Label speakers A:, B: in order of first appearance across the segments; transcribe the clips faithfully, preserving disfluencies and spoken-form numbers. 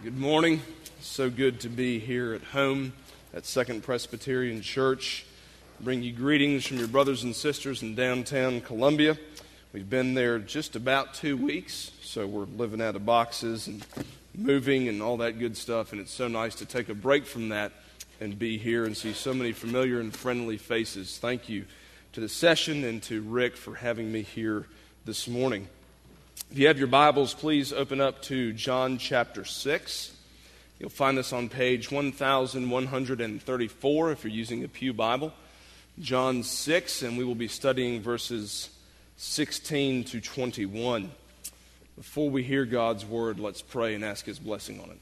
A: Good morning. So good to be here at home at Second Presbyterian Church. Bring you greetings from your brothers and sisters in downtown Columbia. We've been there just about two weeks, so we're living out of boxes and moving and all that good stuff, and it's so nice to take a break from that and be here and see so many familiar and friendly faces. Thank you to the session and to Rick for having me here this morning. If you have your Bibles, please open up to John chapter six. You'll find this on page one thousand one hundred thirty-four if you're using a Pew Bible. John six, and we will be studying verses sixteen to twenty-one. Before we hear God's word, let's pray and ask His blessing on it.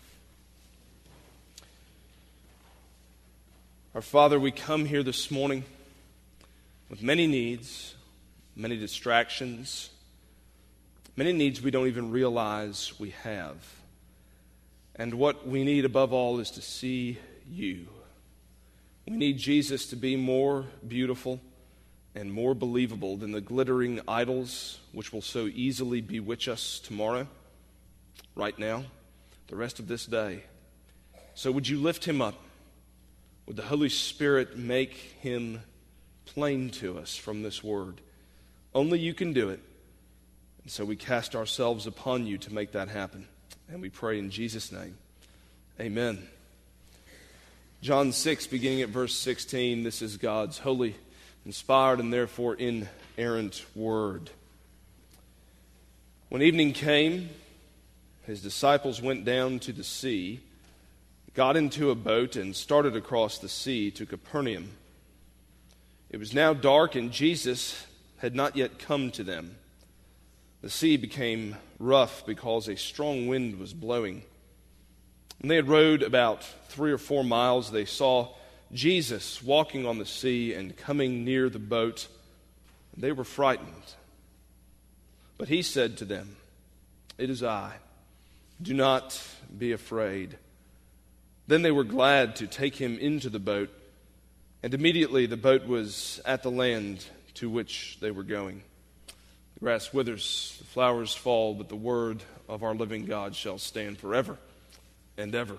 A: Our Father, we come here this morning with many needs, many distractions, many needs we don't even realize we have. And what we need above all is to see you. We need Jesus to be more beautiful and more believable than the glittering idols which will so easily bewitch us tomorrow, right now, the rest of this day. So would you lift Him up? Would the Holy Spirit make Him plain to us from this word? Only you can do it. And so we cast ourselves upon you to make that happen. And we pray in Jesus' name. Amen. John six, beginning at verse sixteen, this is God's holy, inspired, and therefore inerrant word. When evening came, His disciples went down to the sea, got into a boat, and started across the sea to Capernaum. It was now dark, and Jesus had not yet come to them. The sea became rough because a strong wind was blowing. When they had rowed about three or four miles, they saw Jesus walking on the sea and coming near the boat. They were frightened. But He said to them, "It is I. Do not be afraid." Then they were glad to take Him into the boat, and immediately the boat was at the land to which they were going. The grass withers, the flowers fall, but the word of our living God shall stand forever and ever.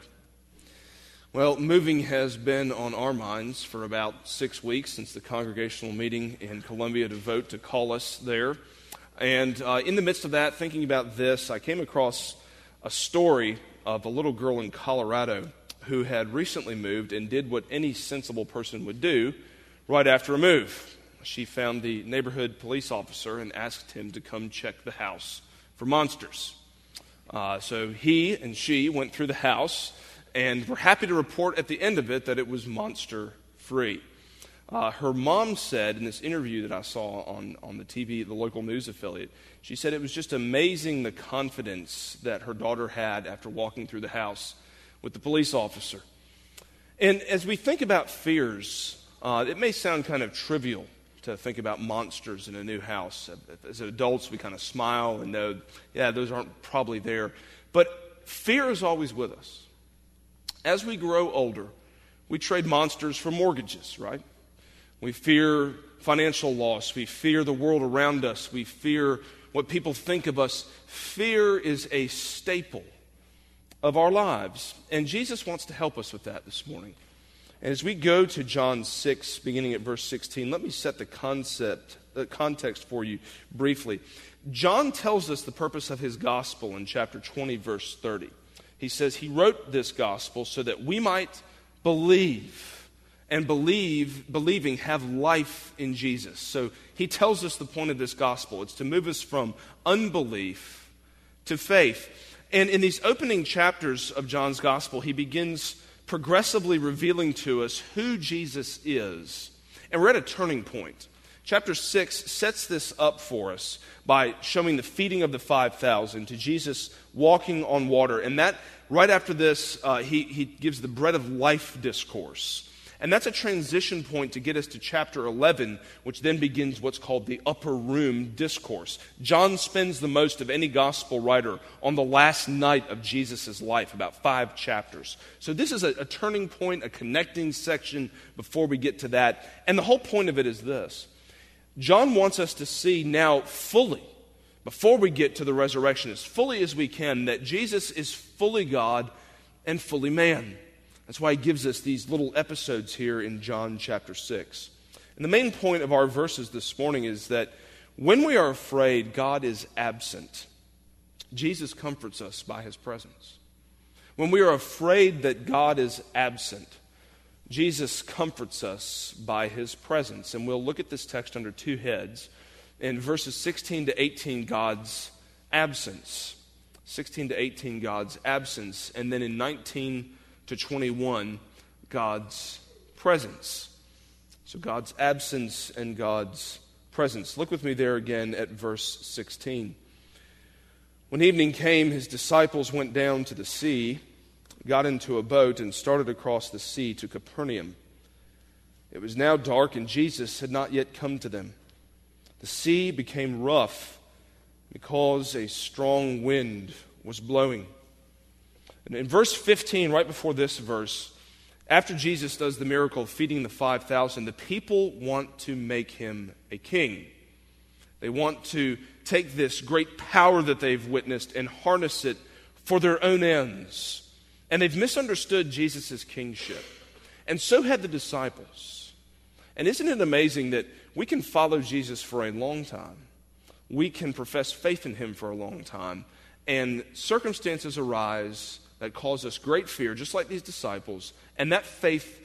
A: Well, moving has been on our minds for about six weeks since the congregational meeting in Columbia to vote to call us there. And uh, in the midst of that, thinking about this, I came across a story of a little girl in Colorado who had recently moved and did what any sensible person would do right after a move. She found the neighborhood police officer and asked him to come check the house for monsters. Uh, so he and she went through the house and were happy to report at the end of it that it was monster-free. Uh, her mom said in this interview that I saw on, on the T V, the local news affiliate, she said it was just amazing the confidence that her daughter had after walking through the house with the police officer. And as we think about fears, uh, it may sound kind of trivial to think about monsters in a new house. As adults, we kind of smile and know, yeah, those aren't probably there. But fear is always with us. As we grow older, we trade monsters for mortgages, right? We fear financial loss. We fear the world around us. We fear what people think of us. Fear is a staple of our lives. And Jesus wants to help us with that this morning. And as we go to John six, beginning at verse sixteen, let me set the concept, the context for you briefly. John tells us the purpose of his gospel in chapter twenty, verse thirty. He says he wrote this gospel so that we might believe, and believe, believing have life in Jesus. So he tells us the point of this gospel. It's to move us from unbelief to faith. And in these opening chapters of John's gospel, he begins progressively revealing to us who Jesus is. And we're at a turning point. Chapter six sets this up for us by showing the feeding of the five thousand to Jesus walking on water. And that, right after this, uh, he, he gives the bread of life discourse. And that's a transition point to get us to chapter eleven, which then begins what's called the upper room discourse. John spends the most of any gospel writer on the last night of Jesus' life, about five chapters. So this is a, a turning point, a connecting section before we get to that. And the whole point of it is this. John wants us to see now fully, before we get to the resurrection, as fully as we can, that Jesus is fully God and fully man. That's why he gives us these little episodes here in John chapter six. And the main point of our verses this morning is that when we are afraid, God is absent. Jesus comforts us by his presence. When we are afraid that God is absent, Jesus comforts us by his presence. And we'll look at this text under two heads. In verses sixteen to eighteen, God's absence. sixteen to eighteen, God's absence. And then in nineteen to twenty-one, God's presence. So God's absence and God's presence. Look with me there again at verse sixteen. When evening came, his disciples went down to the sea, got into a boat, and started across the sea to Capernaum. It was now dark, and Jesus had not yet come to them. The sea became rough because a strong wind was blowing. And in verse fifteen, right before this verse, after Jesus does the miracle of feeding the five thousand, the people want to make him a king. They want to take this great power that they've witnessed and harness it for their own ends. And they've misunderstood Jesus' kingship. And so had the disciples. And isn't it amazing that we can follow Jesus for a long time? We can profess faith in him for a long time. And circumstances arise that cause us great fear, just like these disciples. And that faith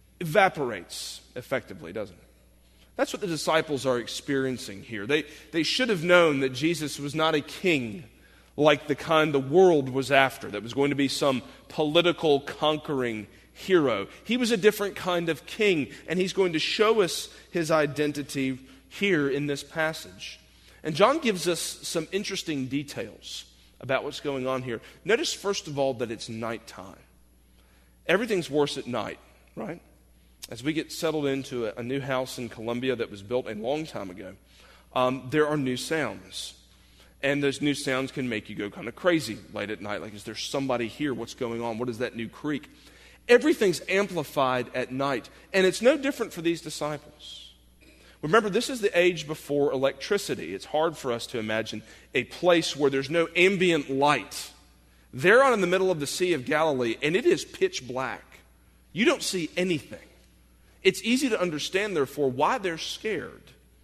A: evaporates effectively, doesn't it? That's what the disciples are experiencing here. They, they should have known that Jesus was not a king like the kind the world was after, that was going to be some political conquering hero. He was a different kind of king, and he's going to show us his identity here in this passage. And John gives us some interesting details about what's going on here. Notice, first of all, that it's nighttime. Everything's worse at night, right? As we get settled into a, a new house in Columbia that was built a long time ago, um, there are new sounds. And those new sounds can make you go kind of crazy late at night. Like, is there somebody here? What's going on? What is that new creak? Everything's amplified at night. And it's no different for these disciples. Remember, this is the age before electricity. It's hard for us to imagine a place where there's no ambient light. They're out in the middle of the Sea of Galilee, and it is pitch black. You don't see anything. It's easy to understand, therefore, why they're scared.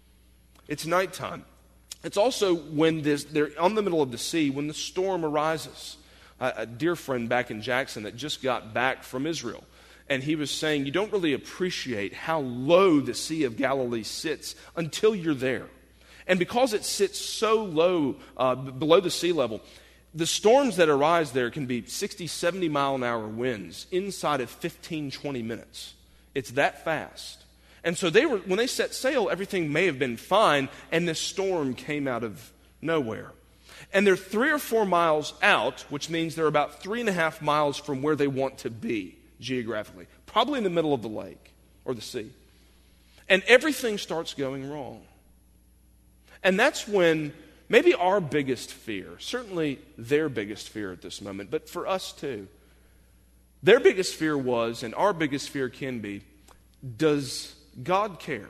A: It's nighttime. It's also when this, they're on the middle of the sea, when the storm arises. A, a dear friend back in Jackson that just got back from Israel, and he was saying, you don't really appreciate how low the Sea of Galilee sits until you're there. And because it sits so low uh, below the sea level, the storms that arise there can be sixty, seventy mile an hour winds inside of fifteen, twenty minutes. It's that fast. And so they were, when they set sail, everything may have been fine, and this storm came out of nowhere. And they're three or four miles out, which means they're about three and a half miles from where they want to be geographically, probably in the middle of the lake or the sea. And everything starts going wrong. And that's when maybe our biggest fear, certainly their biggest fear at this moment, but for us too, their biggest fear was, and our biggest fear can be, does God care?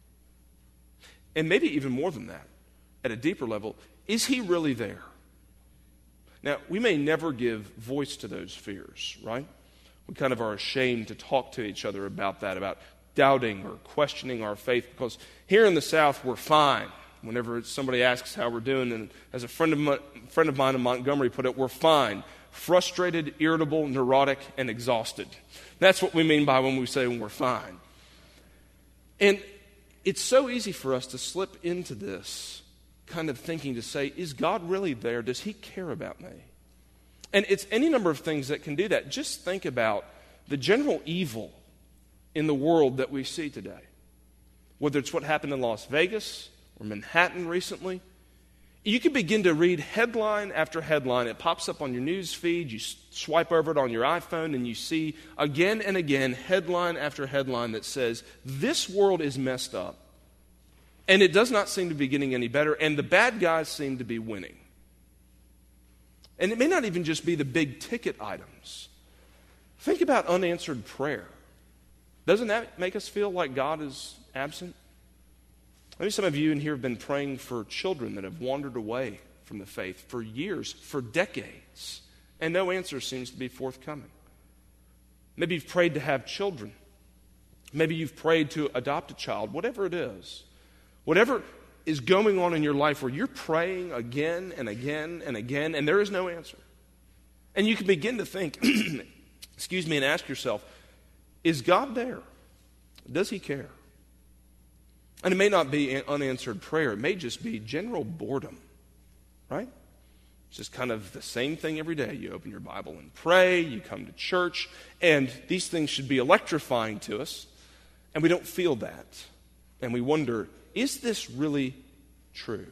A: And maybe even more than that, at a deeper level, is he really there? Now, we may never give voice to those fears, right? We kind of are ashamed to talk to each other about that, about doubting or questioning our faith, because here in the South, we're fine. Whenever somebody asks how we're doing, and as a friend of, my, friend of mine in Montgomery put it, we're fine. Frustrated, irritable, neurotic, and exhausted. That's what we mean by when we say we're fine. And it's so easy for us to slip into this kind of thinking to say, is God really there? Does he care about me? And it's any number of things that can do that. Just think about the general evil in the world that we see today. Whether it's what happened in Las Vegas or Manhattan recently, you can begin to read headline after headline. It pops up on your news feed. You swipe over it on your iPhone, and you see again and again headline after headline that says, this world is messed up. And it does not seem to be getting any better, and the bad guys seem to be winning. And it may not even just be the big ticket items. Think about unanswered prayer. Doesn't that make us feel like God is absent? Maybe some of you in here have been praying for children that have wandered away from the faith for years, for decades. and no answer seems to be forthcoming. Maybe you've prayed to have children. Maybe you've prayed to adopt a child. Whatever it is, whatever is going on in your life where you're praying again and again and again, and there is no answer. And you can begin to think, excuse me, and ask yourself, is God there? Does he care? And it may not be an unanswered prayer. It may just be general boredom, right? It's just kind of the same thing every day. You open your Bible and pray, you come to church, and these things should be electrifying to us, and we don't feel that. And we wonder, is this really true?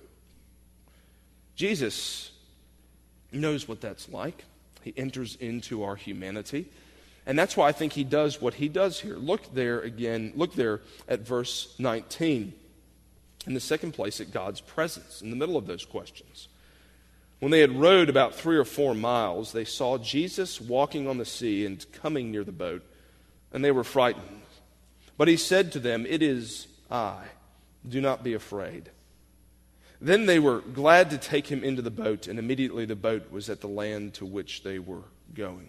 A: Jesus knows what that's like. He enters into our humanity. And that's why I think he does what he does here. Look there again, look there at verse nineteen. In the second place, at God's presence, in the middle of those questions. When they had rowed about three or four miles, they saw Jesus walking on the sea and coming near the boat, and they were frightened. But he said to them, "It is I. Do not be afraid." Then they were glad to take him into the boat, and immediately the boat was at the land to which they were going.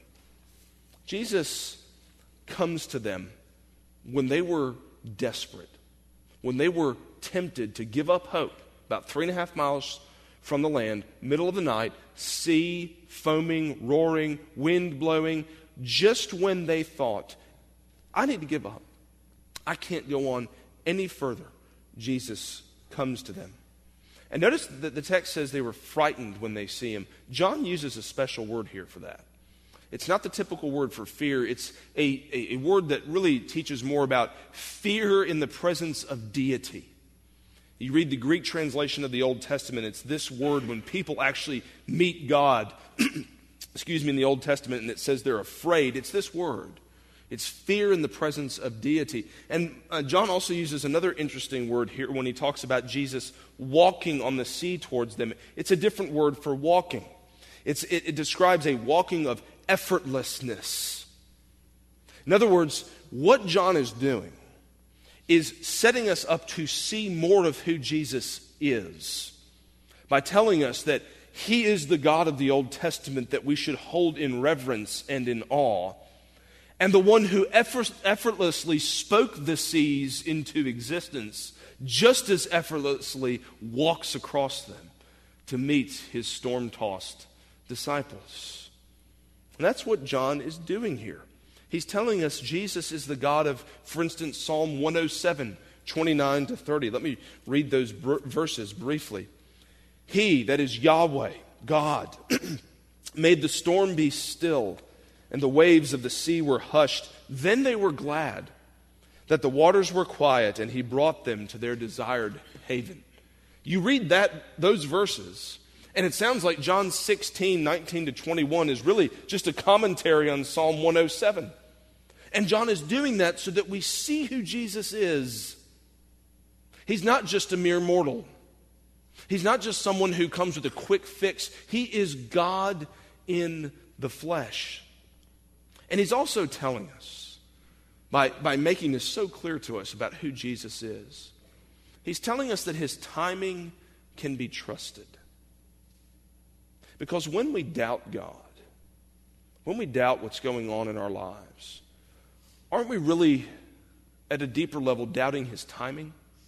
A: Jesus comes to them when they were desperate, when they were tempted to give up hope, about three and a half miles from the land, middle of the night, sea foaming, roaring, wind blowing, just when they thought, I need to give up. I can't go on any further. Jesus comes to them. And notice that the text says they were frightened when they see him. John uses a special word here for that. It's not the typical word for fear. It's a, a, a word that really teaches more about fear in the presence of deity. You read the Greek translation of the Old Testament, it's this word when people actually meet God, excuse me, in the Old Testament, and it says they're afraid. It's this word. It's fear in the presence of deity. And uh, John also uses another interesting word here when he talks about Jesus walking on the sea towards them. It's a different word for walking. It's, it, it describes a walking of effortlessness. In other words, what John is doing is setting us up to see more of who Jesus is by telling us that he is the God of the Old Testament that we should hold in reverence and in awe, and the one who effort, effortlessly spoke the seas into existence just as effortlessly walks across them to meet his storm-tossed disciples. And that's what John is doing here. He's telling us Jesus is the God of, for instance, Psalm one oh seven, twenty-nine to thirty. Let me read those br- verses briefly. He, that is Yahweh, God, made the storm be still, and the waves of the sea were hushed. Then they were glad that the waters were quiet, and he brought them to their desired haven. You read that those verses, and it sounds like John sixteen, nineteen to twenty-one is really just a commentary on Psalm one oh seven. And John is doing that so that we see who Jesus is. He's not just a mere mortal. He's not just someone who comes with a quick fix. He is God in the flesh. And he's also telling us, by, by making this so clear to us about who Jesus is, he's telling us that his timing can be trusted. Because when we doubt God, when we doubt what's going on in our lives, aren't we really, at a deeper level, doubting his timing?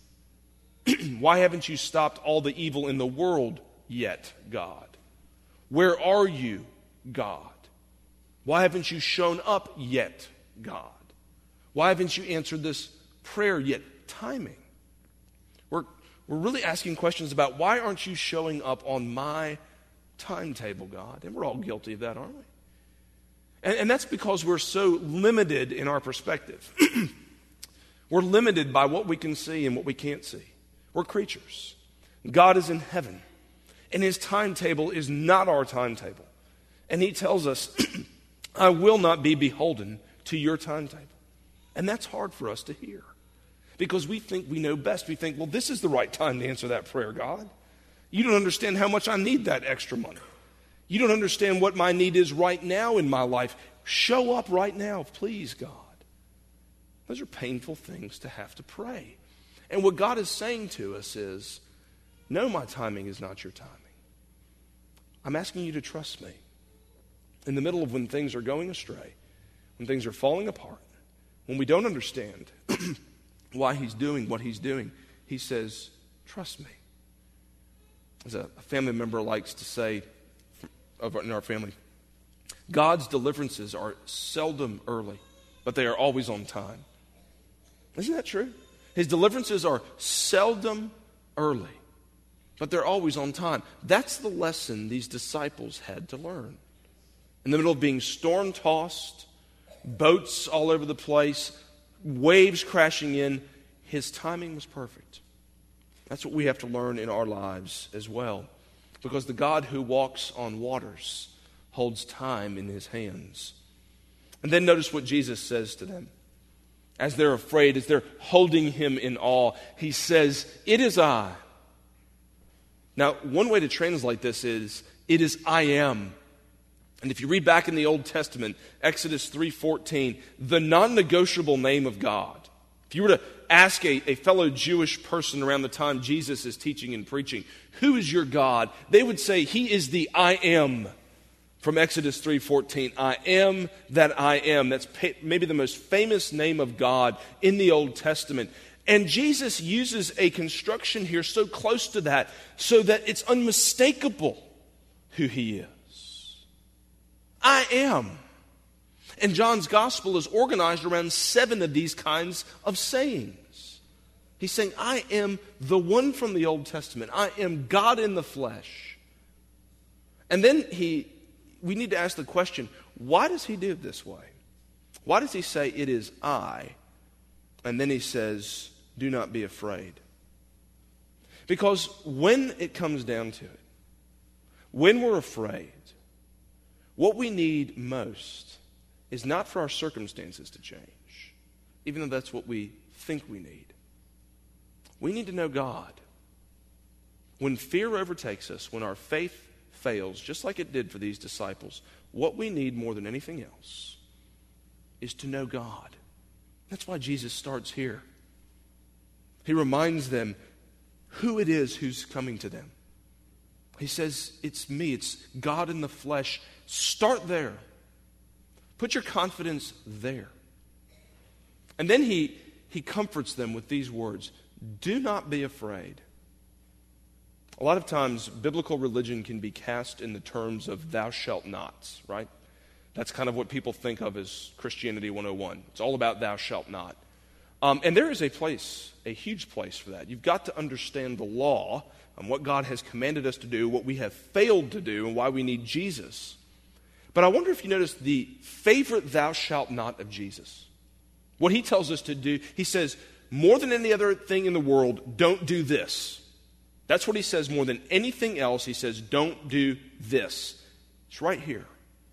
A: Why haven't you stopped all the evil in the world yet, God? Where are you, God? Why haven't you shown up yet, God? Why haven't you answered this prayer yet? Timing. We're, we're really asking questions about why aren't you showing up on my timetable, God? And we're all guilty of that, aren't we? And, and that's because we're so limited in our perspective. We're limited by what we can see and what we can't see. We're creatures. God is in heaven, and his timetable is not our timetable. And he tells us, I will not be beholden to your timetable. And that's hard for us to hear because we think we know best. We think, well, this is the right time to answer that prayer, God. You don't understand how much I need that extra money. You don't understand what my need is right now in my life. Show up right now, please, God. Those are painful things to have to pray. And what God is saying to us is, no, my timing is not your timing. I'm asking you to trust me. In the middle of when things are going astray, when things are falling apart, when we don't understand why he's doing what he's doing, he says, trust me. As a family member likes to say in our family, God's deliverances are seldom early, but they are always on time. Isn't that true? His deliverances are seldom early, but they're always on time. That's the lesson these disciples had to learn. In the middle of being storm-tossed, boats all over the place, waves crashing in, his timing was perfect. That's what we have to learn in our lives as well. Because the God who walks on waters holds time in his hands. And then notice what Jesus says to them. As they're afraid, as they're holding him in awe, he says, "It is I." Now, one way to translate this is, "It is I am." And if you read back in the Old Testament, Exodus three fourteen, the non-negotiable name of God. If you were to ask a, a fellow Jewish person around the time Jesus is teaching and preaching, who is your God? They would say, he is the I am from Exodus three fourteen. I am that I am. That's maybe the most famous name of God in the Old Testament. And Jesus uses a construction here so close to that so that it's unmistakable who he is. I am. And John's gospel is organized around seven of these kinds of sayings. He's saying, I am the one from the Old Testament. I am God in the flesh. And then he, we need to ask the question, why does he do it this way? Why does he say, it is I? And then he says, do not be afraid. Because when it comes down to it, when we're afraid, what we need most is not for our circumstances to change, even though that's what we think we need. We need to know God. When fear overtakes us, when our faith fails, just like it did for these disciples, what we need more than anything else is to know God. That's why Jesus starts here. He reminds them who it is who's coming to them. He says, it's me, it's God in the flesh. Start there. Put your confidence there. And then he, he comforts them with these words, do not be afraid. A lot of times, biblical religion can be cast in the terms of thou shalt nots, right? That's kind of what people think of as Christianity one oh one. It's all about thou shalt not. Um, and there is a place, a huge place for that. You've got to understand the law and what God has commanded us to do, what we have failed to do, and why we need Jesus. But I wonder if you notice the favorite thou shalt not of Jesus. What he tells us to do, he says, more than any other thing in the world, don't do this. That's what he says more than anything else. He says, don't do this. It's right here.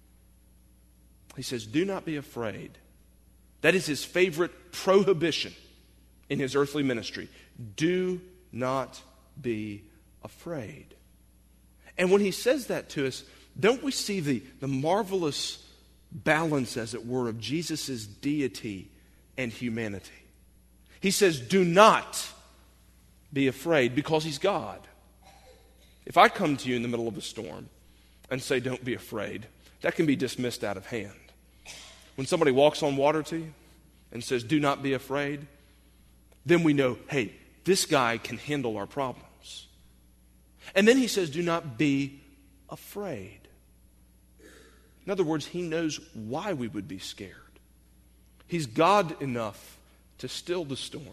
A: He says, do not be afraid. That is his favorite prohibition in his earthly ministry. Do not be afraid. And when he says that to us, don't we see the, the marvelous balance, as it were, of Jesus' deity and humanity? He says, do not be afraid, because he's God. If I come to you in the middle of a storm and say, don't be afraid, that can be dismissed out of hand. When somebody walks on water to you and says, do not be afraid, then we know, hey, this guy can handle our problems. And then he says, do not be afraid. In other words, he knows why we would be scared. He's God enough to still the storm.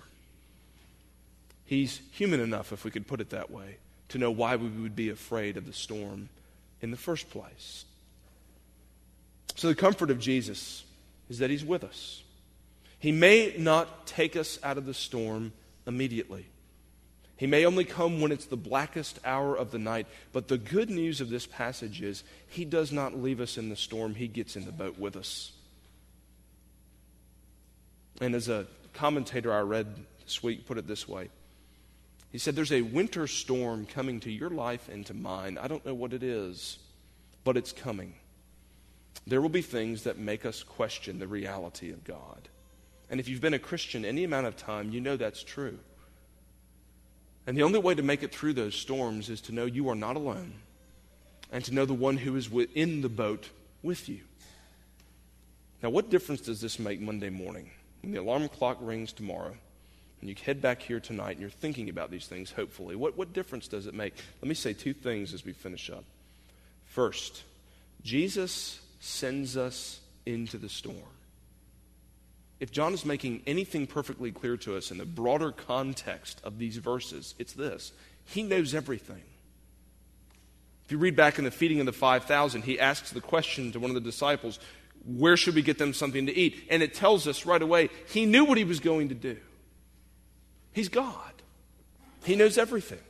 A: He's human enough, if we could put it that way, to know why we would be afraid of the storm in the first place. So the comfort of Jesus is that he's with us. He may not take us out of the storm immediately. He may only come when it's the blackest hour of the night. But the good news of this passage is he does not leave us in the storm. He gets in the boat with us. And as a commentator I read this week put it this way, he said, there's a winter storm coming to your life and to mine. I don't know what it is, but it's coming. There will be things that make us question the reality of God. And if you've been a Christian any amount of time, you know that's true. And the only way to make it through those storms is to know you are not alone, and to know the one who is within the boat with you. Now, what difference does this make Monday morning when the alarm clock rings tomorrow and you head back here tonight and you're thinking about these things, hopefully? What, what difference does it make? Let me say two things as we finish up. First, Jesus sends us into the storm. If John is making anything perfectly clear to us in the broader context of these verses, it's this. He knows everything. If you read back in the feeding of the five thousand, he asks the question to one of the disciples, where should we get them something to eat? And it tells us right away, he knew what he was going to do. He's God. He knows everything.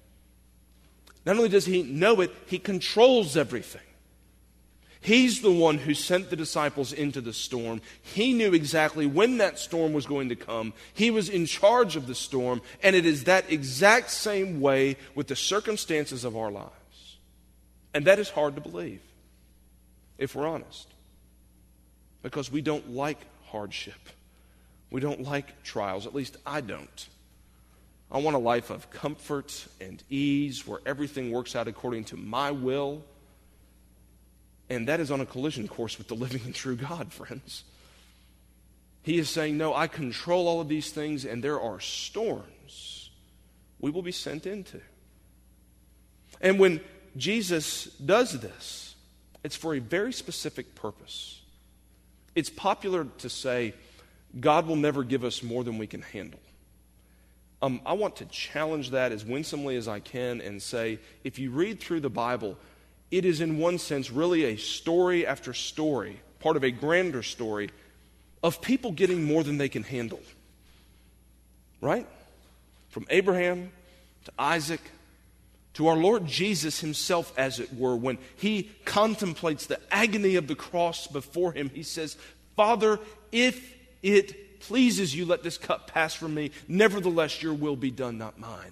A: Not only does he know it, he controls everything. He's the one who sent the disciples into the storm. He knew exactly when that storm was going to come. He was in charge of the storm, and it is that exact same way with the circumstances of our lives. And that is hard to believe, if we're honest, because we don't like hardship. We don't like trials. At least I don't. I want a life of comfort and ease where everything works out according to my will. And that is on a collision course with the living and true God, friends. He is saying, no, I control all of these things, and there are storms we will be sent into. And when Jesus does this, it's for a very specific purpose. It's popular to say, God will never give us more than we can handle. Um, I want to challenge that as winsomely as I can and say, if you read through the Bible, it is in one sense really a story after story, part of a grander story, of people getting more than they can handle. Right? From Abraham to Isaac to our Lord Jesus himself, as it were, when he contemplates the agony of the cross before him, he says, Father, if it pleases you, let this cup pass from me. Nevertheless, your will be done, not mine.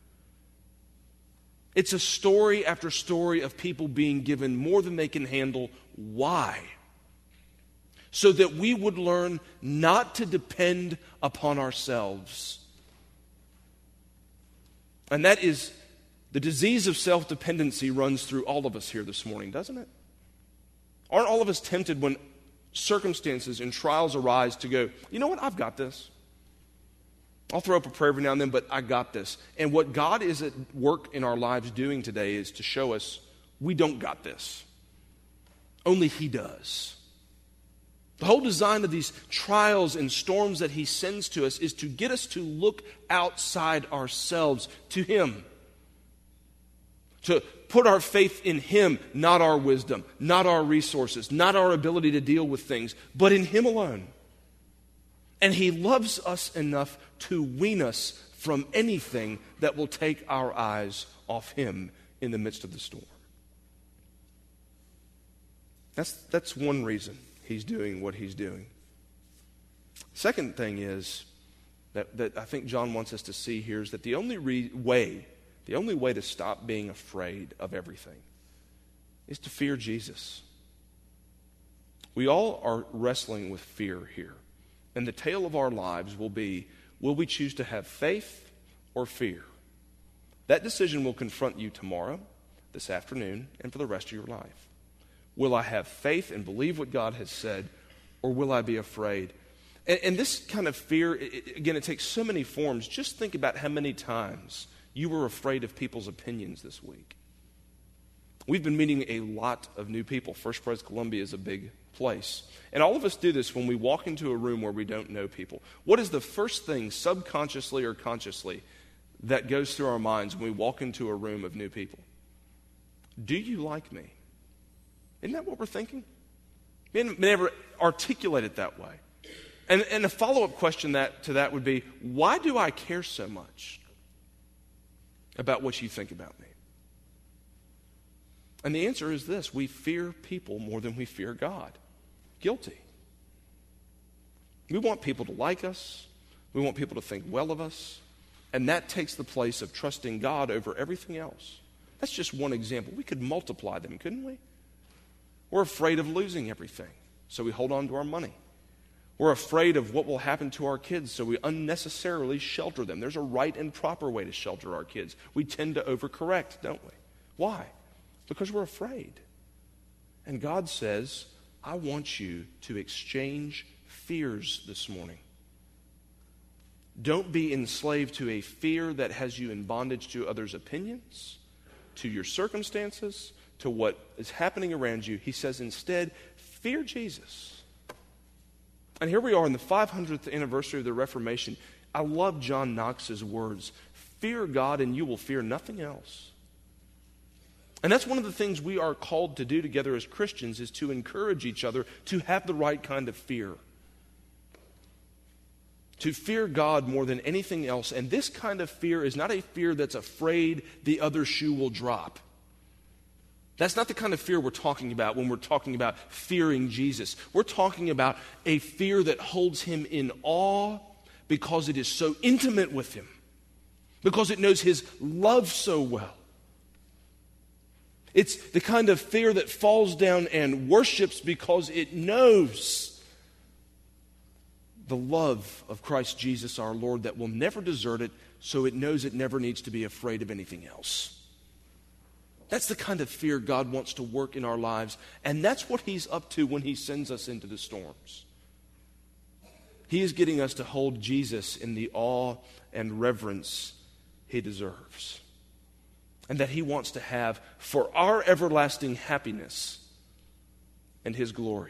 A: It's a story after story of people being given more than they can handle. Why? So that we would learn not to depend upon ourselves. And that is, the disease of self-dependency runs through all of us here this morning, doesn't it? Aren't all of us tempted when circumstances and trials arise to go, you know what, I've got this. I'll throw up a prayer every now and then, but I got this. And what God is at work in our lives doing today is to show us we don't got this. Only He does. The whole design of these trials and storms that He sends to us is to get us to look outside ourselves to Him. To put our faith in Him, not our wisdom, not our resources, not our ability to deal with things, but in Him alone. And He loves us enough to wean us from anything that will take our eyes off Him in the midst of the storm. That's, that's one reason He's doing what He's doing. Second thing is that, that I think John wants us to see here is that the only re- way, the only way to stop being afraid of everything is to fear Jesus. We all are wrestling with fear here. And the tale of our lives will be, will we choose to have faith or fear? That decision will confront you tomorrow, this afternoon, and for the rest of your life. Will I have faith and believe what God has said, or will I be afraid? And, and this kind of fear, it, again, it takes so many forms. Just think about how many times you were afraid of people's opinions this week. We've been meeting a lot of new people. First Pres Columbia is a big place. And all of us do this when we walk into a room where we don't know people. What is the first thing, subconsciously or consciously, that goes through our minds when we walk into a room of new people? Do you like me? Isn't that what we're thinking? We never articulate it that way. And, and a follow-up question that, to that would be, why do I care so much about what you think about me? And the answer is this: we fear people more than we fear God. Guilty. We want people to like us. We want people to think well of us. And that takes the place of trusting God over everything else. That's just one example. We could multiply them, couldn't we? We're afraid of losing everything, so we hold on to our money. We're afraid of what will happen to our kids, so we unnecessarily shelter them. There's a right and proper way to shelter our kids. We tend to overcorrect, don't we? Why? Because we're afraid. And God says, I want you to exchange fears this morning. Don't be enslaved to a fear that has you in bondage to others' opinions, to your circumstances, to what is happening around you. He says instead, fear Jesus. And here we are in the five hundredth anniversary of the Reformation. I love John Knox's words. Fear God and you will fear nothing else. And that's one of the things we are called to do together as Christians, is to encourage each other to have the right kind of fear. To fear God more than anything else. And this kind of fear is not a fear that's afraid the other shoe will drop. That's not the kind of fear we're talking about when we're talking about fearing Jesus. We're talking about a fear that holds him in awe because it is so intimate with him. Because it knows his love so well. It's the kind of fear that falls down and worships because it knows the love of Christ Jesus our Lord that will never desert it, so it knows it never needs to be afraid of anything else. That's the kind of fear God wants to work in our lives, and that's what he's up to when he sends us into the storms. He is getting us to hold Jesus in the awe and reverence he deserves, and that he wants to have for our everlasting happiness and his glory.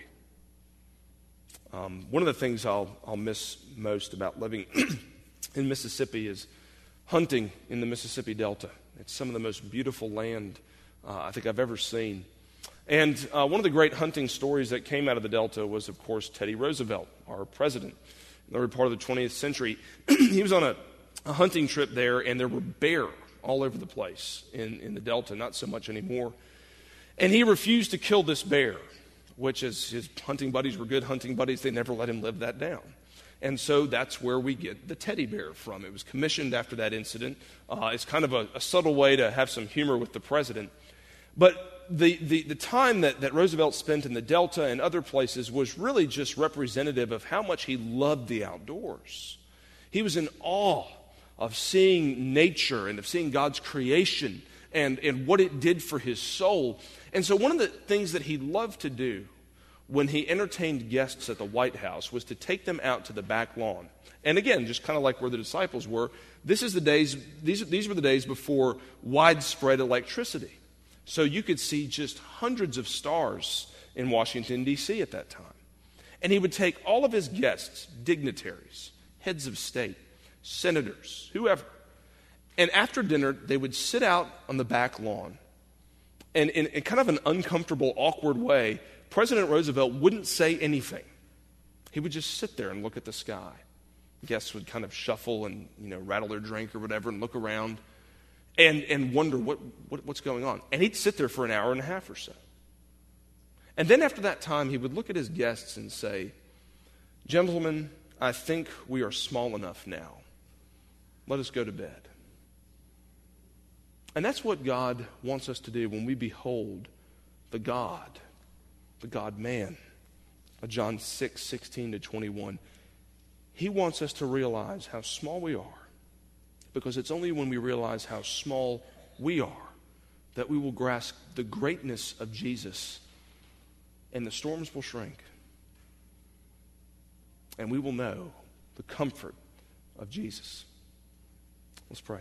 A: Um, one of the things I'll, I'll miss most about living in Mississippi is hunting in the Mississippi Delta. It's some of the most beautiful land uh, I think I've ever seen. And uh, one of the great hunting stories that came out of the Delta was, of course, Teddy Roosevelt, our president, in the early part of the twentieth century. He was on a, a hunting trip there, and there were bear all over the place in, in the Delta, not so much anymore. And he refused to kill this bear, which is his hunting buddies were good hunting buddies. They never let him live that down. And so that's where we get the teddy bear from. It was commissioned after that incident. Uh, it's kind of a, a subtle way to have some humor with the president. But the, the, the time that, that Roosevelt spent in the Delta and other places was really just representative of how much he loved the outdoors. He was in awe of seeing nature and of seeing God's creation and, and what it did for his soul. And so one of the things that he loved to do when he entertained guests at the White House was to take them out to the back lawn. And again, just kind of like where the disciples were, this is the days, these, these were the days before widespread electricity. So you could see just hundreds of stars in Washington, D C at that time. And he would take all of his guests, dignitaries, heads of state, senators, whoever, and after dinner, they would sit out on the back lawn. And in, in kind of an uncomfortable, awkward way, President Roosevelt wouldn't say anything. He would just sit there and look at the sky. Guests would kind of shuffle and, you know, rattle their drink or whatever and look around and, and wonder what, what what's going on. And he'd sit there for an hour and a half or so. And then after that time, he would look at his guests and say, "Gentlemen, I think we are small enough now. Let us go to bed." And that's what God wants us to do when we behold the God, the God-man, of John six, sixteen to twenty-one. He wants us to realize how small we are, because it's only when we realize how small we are that we will grasp the greatness of Jesus, and the storms will shrink, and we will know the comfort of Jesus. Let's pray.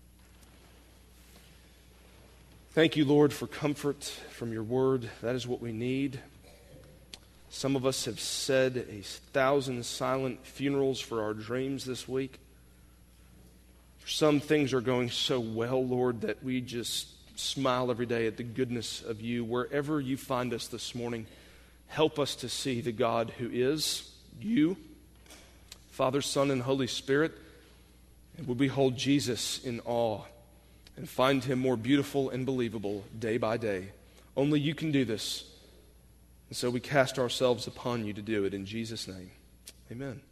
A: Thank you, Lord, for comfort from your word. That is what we need. Some of us have said a thousand silent funerals for our dreams this week. Some things are going so well, Lord, that we just smile every day at the goodness of you. Wherever you find us this morning, help us to see the God who is you, Father, Son, and Holy Spirit, and we behold Jesus in awe and find him more beautiful and believable day by day. Only you can do this. And so we cast ourselves upon you to do it in Jesus' name. Amen.